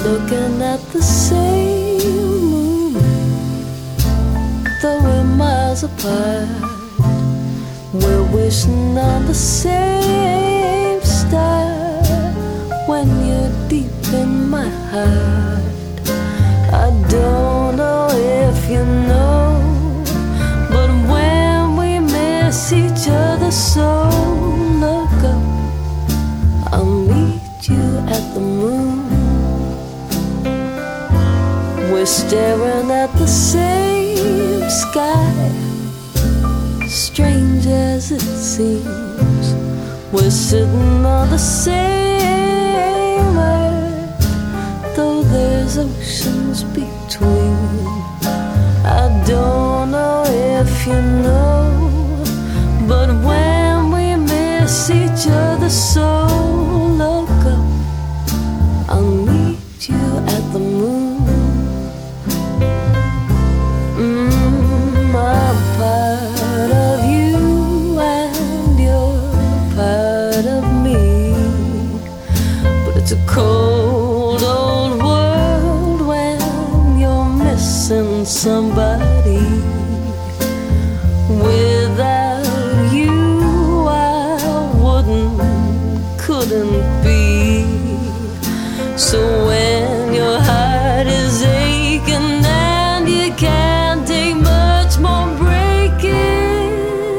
looking at the same moon, though we're miles apart. We're wishing on the same star when you're deep in my heart. I don't know if you know, but when we miss each other so, look up, I'll meet you at the moon. We're staring at the same sky, strange as it seems. We're sitting on the same earth, though there's oceans between. I don't know if you know, but when we miss each other so, look up, I'll meet you at the moon. I'm part of you and you're part of me, but it's a cold old world when you're missing somebody. Without you I couldn't be. So when your heart is aching and you can't take much more breaking,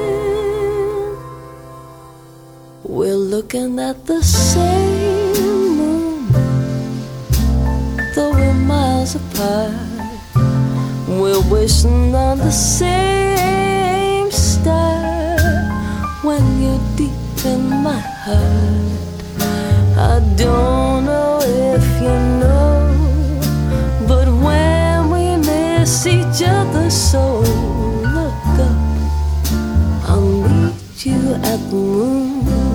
we're looking at the same moon, though we're miles apart. We're wishing on the same star when you're deep in my heart. I don't know if you know, but when we miss each other so, look up, I'll meet you at the moon.